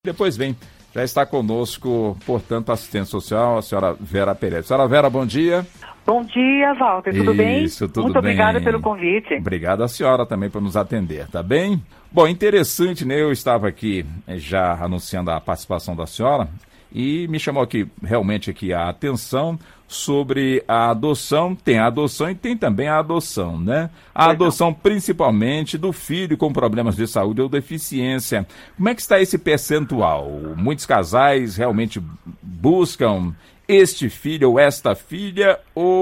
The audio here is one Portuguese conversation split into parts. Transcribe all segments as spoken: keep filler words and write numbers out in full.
Depois vem, já está conosco, portanto, a assistente social, a senhora Vera Pereira. Senhora Vera, bom dia. Bom dia, Walter, tudo bem? Isso, tudo Muito bem. obrigada pelo convite. Obrigado a senhora também por nos atender, tá bem? Bom, interessante, né? Eu estava aqui já anunciando a participação da senhora e me chamou aqui, realmente aqui a atenção sobre a adoção. Tem a adoção e tem também a adoção, né? A Perdão. adoção principalmente do filho com problemas de saúde ou deficiência. Como é que está esse percentual? Muitos casais realmente buscam este filho ou esta filha,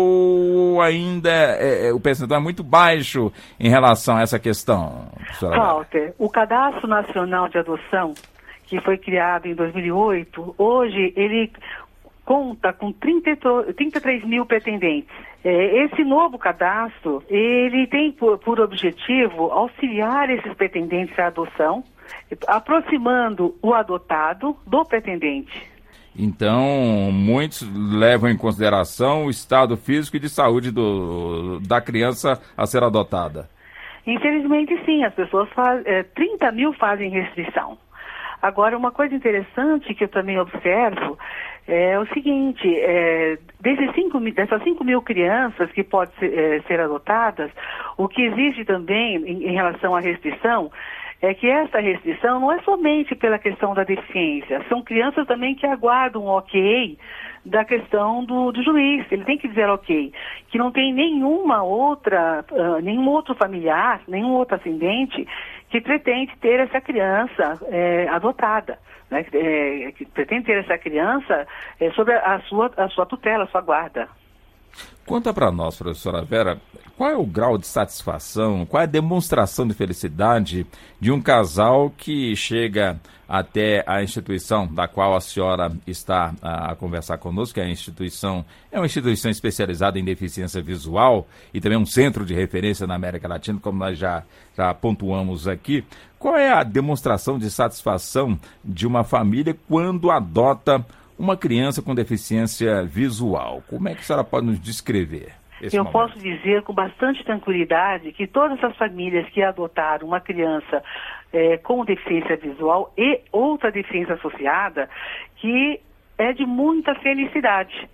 ou ainda é, é, o percentual é muito baixo em relação a essa questão? Walter, o Cadastro Nacional de Adoção, que foi criado em dois mil e oito, hoje ele conta com trinta e três mil pretendentes. É, esse novo cadastro, ele tem por, por objetivo auxiliar esses pretendentes à adoção, aproximando o adotado do pretendente. Então, muitos levam em consideração o estado físico e de saúde do, da criança a ser adotada. Infelizmente, sim, as pessoas fazem, é, trinta mil fazem restrição. Agora, uma coisa interessante que eu também observo é o seguinte, é, desses cinco, dessas cinco mil crianças que podem ser, é, ser adotadas, o que existe também em, em relação à restrição é que essa restrição não é somente pela questão da deficiência, são crianças também que aguardam um ok da questão do, do juiz, ele tem que dizer ok, que não tem nenhuma outra, uh, nenhum outro familiar, nenhum outro ascendente que pretende ter essa criança é, adotada, né? É, que pretende ter essa criança é, sob a sua, a sua tutela, a sua guarda. Conta para nós, professora Vera, qual é o grau de satisfação, qual é a demonstração de felicidade de um casal que chega até a instituição da qual a senhora está a, a conversar conosco, que é a instituição, é uma instituição especializada em deficiência visual e também um centro de referência na América Latina, como nós já, já pontuamos aqui. Qual é a demonstração de satisfação de uma família quando adota uma criança com deficiência visual? Como é que a senhora pode nos descrever esse Eu momento? posso dizer com bastante tranquilidade que todas as famílias que adotaram uma criança é, com deficiência visual e outra deficiência associada, que é de muita felicidade.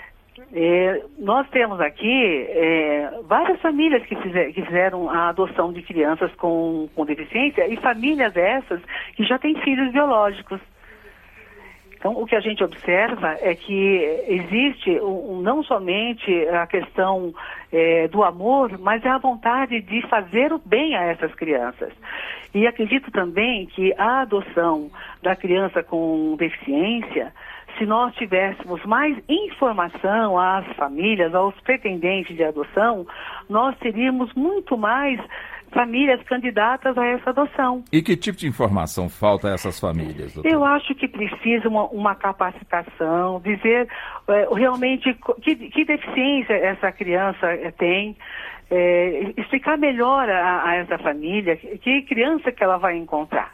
É, nós temos aqui é, várias famílias que, fizer, que fizeram a adoção de crianças com, com deficiência e famílias essas que já têm filhos biológicos. Então, o que a gente observa é que existe um, um, não somente a questão é, do amor, mas é a vontade de fazer o bem a essas crianças. E acredito também que a adoção da criança com deficiência, se nós tivéssemos mais informação às famílias, aos pretendentes de adoção, nós teríamos muito mais famílias candidatas a essa adoção. E que tipo de informação falta a essas famílias, doutor? Eu acho que precisa uma, uma capacitação, dizer é, realmente que, que deficiência essa criança é, tem, é, explicar melhor a, a essa família que, que criança que ela vai encontrar.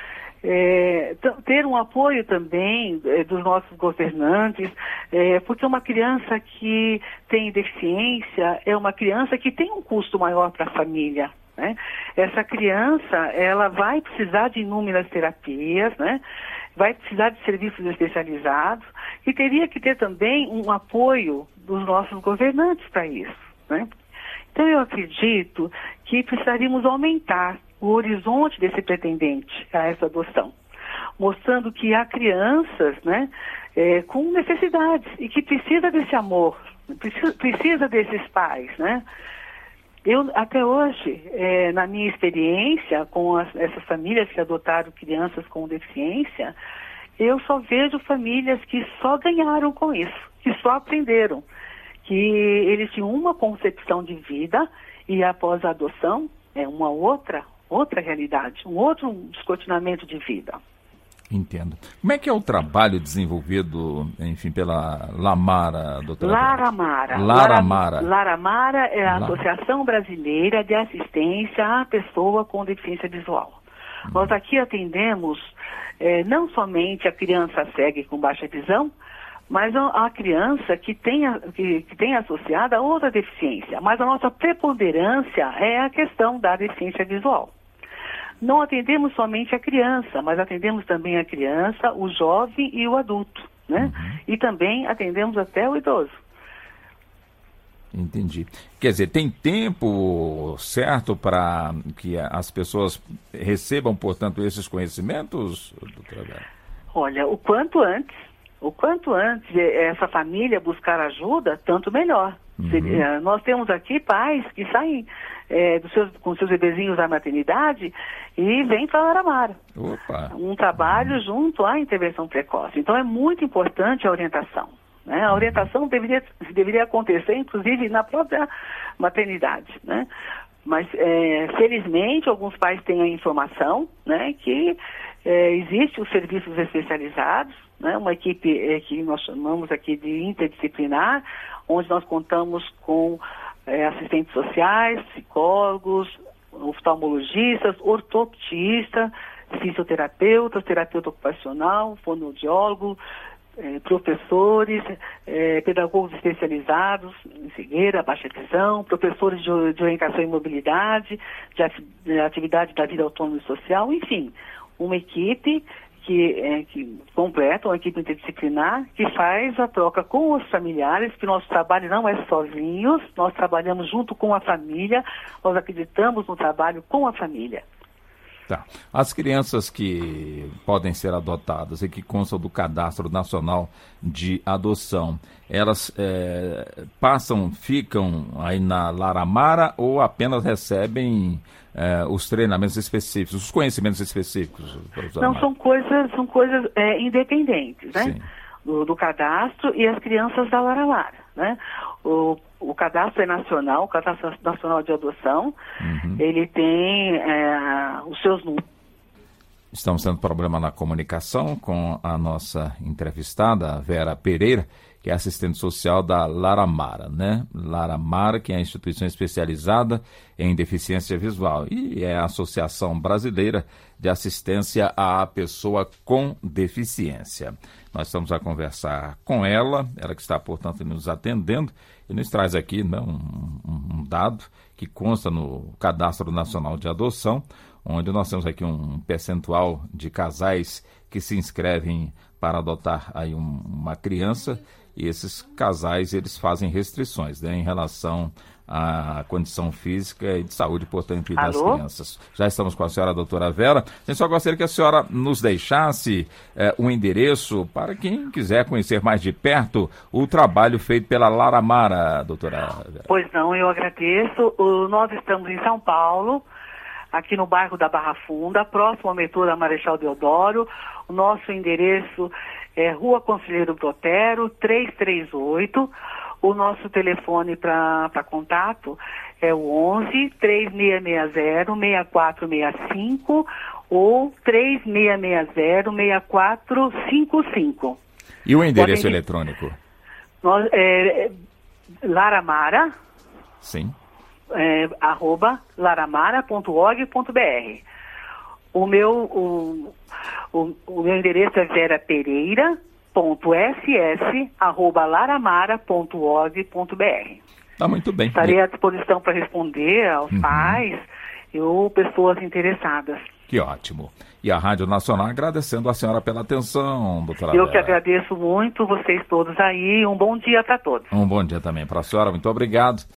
É, ter um apoio também é, dos nossos governantes, é, porque uma criança que tem deficiência é uma criança que tem um custo maior para a família. Né? Essa criança, ela vai precisar de inúmeras terapias, né? Vai precisar de serviços especializados e teria que ter também um apoio dos nossos governantes para isso, né? Então eu acredito que precisaríamos aumentar o horizonte desse pretendente a essa adoção, mostrando que há crianças, né, é, com necessidades e que precisa desse amor, precisa, precisa desses pais, né? Eu, até hoje, é, na minha experiência com as, essas famílias que adotaram crianças com deficiência, eu só vejo famílias que só ganharam com isso, que só aprenderam, que eles tinham uma concepção de vida e após a adoção é uma outra, outra realidade, um outro descortinamento de vida. Entendo. Como é que é o trabalho desenvolvido, enfim, pela Lamara, doutora? Laramara. Laramara. Laramara é a La... Associação Brasileira de Assistência à Pessoa com Deficiência Visual. Hum. Nós aqui atendemos eh, não somente a criança cega e com baixa visão, mas a, a criança que tem, a, que, que tem associada a outra deficiência. Mas a nossa preponderância é a questão da deficiência visual. não atendemos somente a criança, mas atendemos também a criança, o jovem e o adulto, né? Uhum. E também atendemos até o idoso. Entendi. Quer dizer, tem tempo certo para que as pessoas recebam, portanto, esses conhecimentos, doutora Vera? Olha, o quanto antes, o quanto antes essa família buscar ajuda, tanto melhor. Uhum. Nós temos aqui pais que saem é, dos seus, com seus bebezinhos da maternidade e vêm para Laramara. Opa. Um trabalho uhum. junto à intervenção precoce. Então é muito importante a orientação. Né? A orientação deveria, deveria acontecer, inclusive, na própria maternidade, né? Mas, é, felizmente, alguns pais têm a informação, né, que é, existem os serviços especializados, né, uma equipe é, que nós chamamos aqui de interdisciplinar, onde nós contamos com é, assistentes sociais, psicólogos, oftalmologistas, ortoptistas, fisioterapeutas, terapeuta ocupacional, fonoaudiólogo, É, professores, é, pedagogos especializados em cegueira, baixa visão, professores de, de orientação e mobilidade, de, ati de atividade da vida autônoma e social, enfim, uma equipe que, é, que completa, uma equipe interdisciplinar que faz a troca com os familiares, que nosso trabalho não é sozinhos, nós trabalhamos junto com a família, nós acreditamos no trabalho com a família. Tá. As crianças que podem ser adotadas e que constam do Cadastro Nacional de Adoção, elas é, passam, ficam aí na Laramara ou apenas recebem é, os treinamentos específicos, os conhecimentos específicos? Não, são coisas, são coisas é, independentes, né? Do, do cadastro e as crianças da Laramara, né? O, o cadastro é nacional, o Cadastro Nacional de Adoção, uhum. ele tem é, os seus números. Estamos tendo problema na comunicação com a nossa entrevistada, a Vera Pereira, que é assistente social da Laramara, né? Laramara, que é a instituição especializada em deficiência visual e é a Associação Brasileira de Assistência à Pessoa com Deficiência. Nós estamos a conversar com ela, ela que está, portanto, nos atendendo, e nos traz aqui, né, um, um dado que consta no Cadastro Nacional de Adoção, onde nós temos aqui um percentual de casais que se inscrevem para adotar aí um, uma criança, e esses casais eles fazem restrições, né, em relação à condição física e de saúde, portanto, das Alô? crianças. Já estamos com a senhora, a doutora Vera. Eu só gostaria que a senhora nos deixasse é, um endereço para quem quiser conhecer mais de perto o trabalho feito pela Laramara, doutora Vera. Pois não, eu agradeço. O, nós estamos em São Paulo, aqui no bairro da Barra Funda, próximo ao metrô da Marechal Deodoro. O nosso endereço é Rua Conselheiro Brotero, trezentos e trinta e oito. O nosso telefone para contato é o onze, três seis seis zero, seis quatro seis cinco ou três seis seis zero, seis quatro cinco cinco. E o endereço Podem... eletrônico? Nós, é, Laramara. Sim. É, arroba laramara ponto org ponto br. O meu, o, o, o meu endereço é vera pereira ponto s s arroba laramara ponto org ponto br. Tá muito bem. Estarei à disposição para responder aos uhum. pais ou pessoas interessadas. Que ótimo. E a Rádio Nacional agradecendo a senhora pela atenção, doutora Eu Vera. que agradeço muito vocês todos aí. Um bom dia para todos. Um bom dia também para a senhora. Muito obrigado.